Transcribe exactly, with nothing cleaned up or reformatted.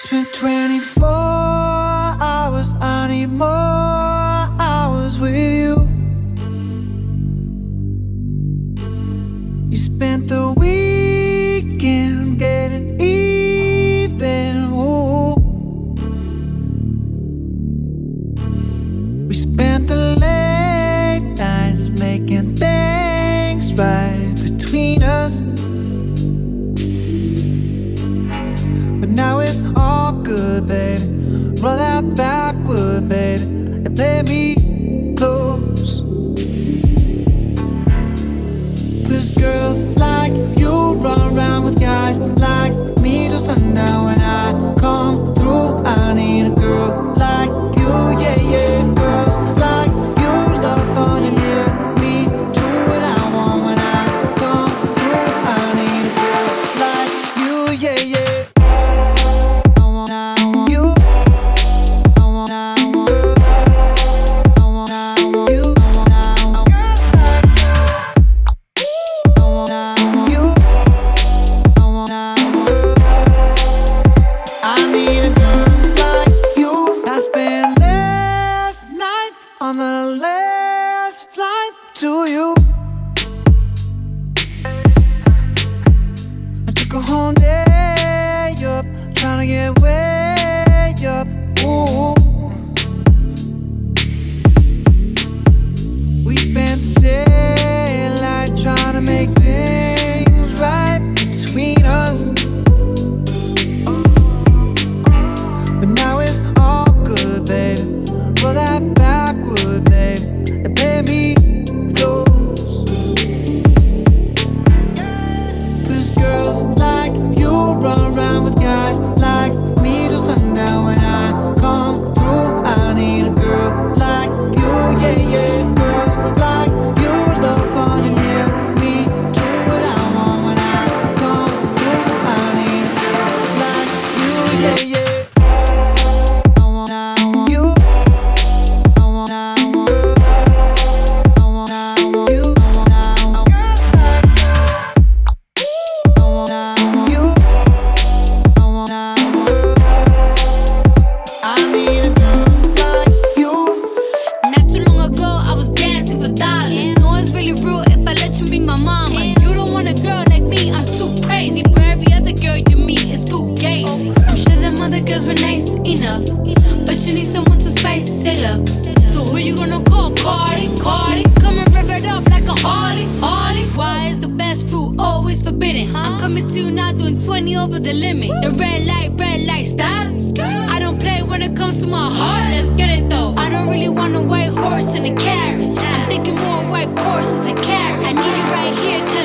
Spent twenty-four hours, I need more hours with you. You spent the weekend getting even. Ooh. We spent the late nights making things right between us. But now it's all good, baby. Roll that backward, baby, and play me close. Cause girls like you run around with guys like me till sundown. When I come through, I need a girl like you, yeah, yeah. Girls like you love fun and yeah, me do what I want. When I come through, I need a girl like you, yeah, yeah. On the last flight to you, I took a whole day up, trying to get way up. Ooh. We spent the daylight trying to make things right between us. But now it's all good, baby. Roll that backward, baby, and play me close. Cause girls like you run around with guys like me till sundown. When I come through, I need a girl like you, yeah, yeah. Girls like you love fun and yeah, me do what I want. When I come through, I need a girl like you, yeah, yeah. Girls were nice enough, but you need someone to spice it up. So who you gonna call? Cardi, Cardi, come and rev it up like a Harley, Harley. Why is the best fruit always forbidden? I'm coming to you now doing twenty over the limit. The red light, red light, stop. I don't play when it comes to my heart. Let's get it though. I don't really want a white horse in a carriage. I'm thinking more white horses and carriage. I need you right here 'cause